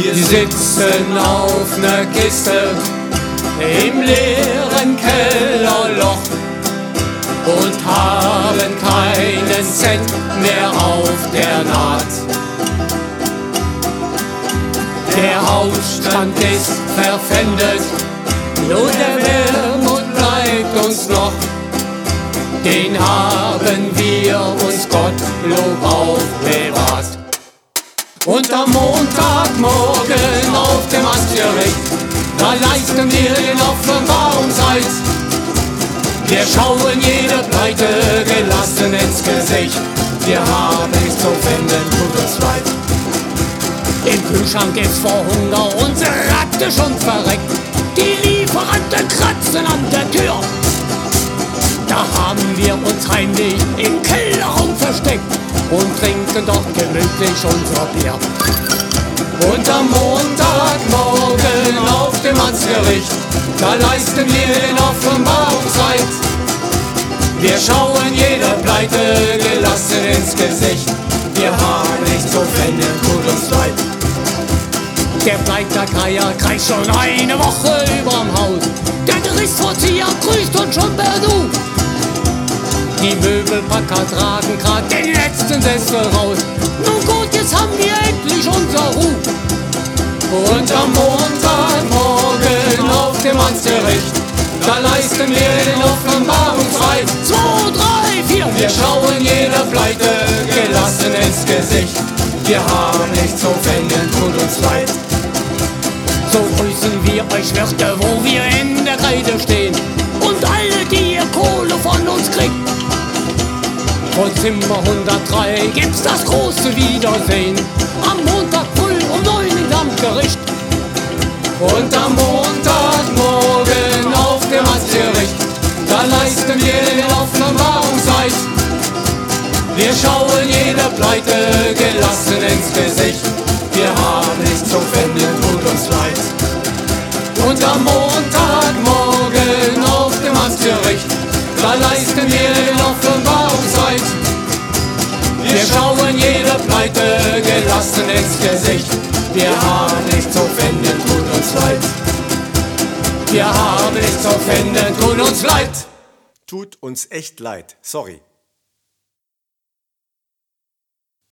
Wir sitzen auf ner Kiste im leeren Kellerloch und haben keinen Cent mehr auf der Naht. Der Hausstand ist verpfändet, nur der Wermut bleibt uns noch. Den haben wir uns Gottlob aufbewahrt. Und am Montagmorgen auf dem Amtsgericht, da leisten wir den Offenbarungseid. Wir schauen jede Pleite gelassen ins Gesicht. Wir haben nichts zu finden, tut uns leid. Im Kühlschrank ist vor Hunger unsere Ratte schon verreckt. Die Lieferanten kratzen an der Tür. Da haben wir uns heimlich im Kellerraum versteckt und trinken dort gemütlich unser Bier. Und am Montagmorgen auf dem Amtsgericht, da leisten wir den Offenbarungseid. Wir schauen jede Pleite gelassen ins Gesicht. Wir haben nichts zu pfänden, tut uns leid. Der Pleiterkreier kreist schon eine Woche überm Haus. Der Gerichtsvollzieher grüßt uns schon per Du. Die Möbelpacker tragen grad den letzten Sessel raus. Nun gut, jetzt haben wir endlich unser Ruh. Und am Montagmorgen auf dem Amtsgericht, da leisten wir den Offenbarungseid. 2, 3, 4. Wir schauen jede Pleite gelassen ins Gesicht. Wir haben nichts zu pfänden, tut uns leid. So grüßen wir euch Wirte, wo wir in der Kreide stehen. Und alle, die ihr Kohle von uns kriegt. Von Zimmer 103 gibt's das große Wiedersehen. Am Montag früh um 9 im Amtsgericht. Und am Montagmorgen auf dem Amtsgericht, da leisten wir den Offenbarungseid. Wir schauen jede Pleite gelassen ins Gesicht. Wir haben nichts zu pfänden, tut uns leid. Und am Montagmorgen auf dem Amtsgericht, da leisten wir den Offenbarungseid. Wir schauen jede Pleite gelassen ins Gesicht. Wir haben nichts zu pfänden, tut uns leid. Wir haben nichts zu pfänden, tut uns leid. Tut uns echt leid, sorry.